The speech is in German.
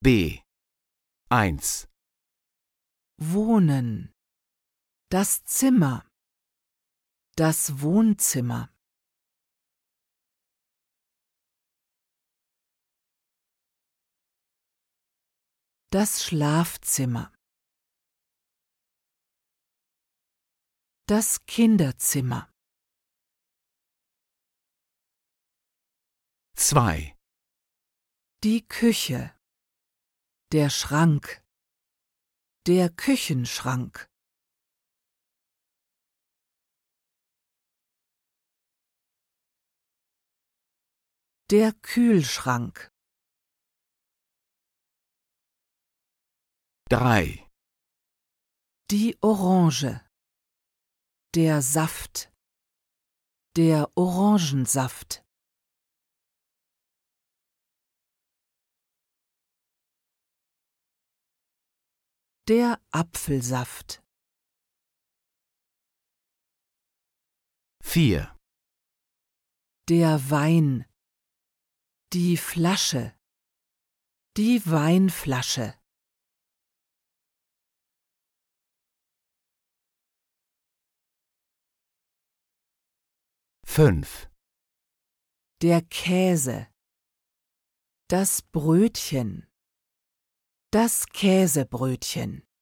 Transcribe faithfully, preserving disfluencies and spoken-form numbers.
B. eins. Wohnen. Das Zimmer. Das Wohnzimmer. Das Schlafzimmer. Das Kinderzimmer. zwei. Die Küche. Der Schrank. Der Küchenschrank. Der Kühlschrank. drei. Die Orange. Der Saft. Der Orangensaft. Der Apfelsaft. vier. Der Wein. Die Flasche. Die Weinflasche. fünf. Der Käse. Das Brötchen. Das Käsebrötchen.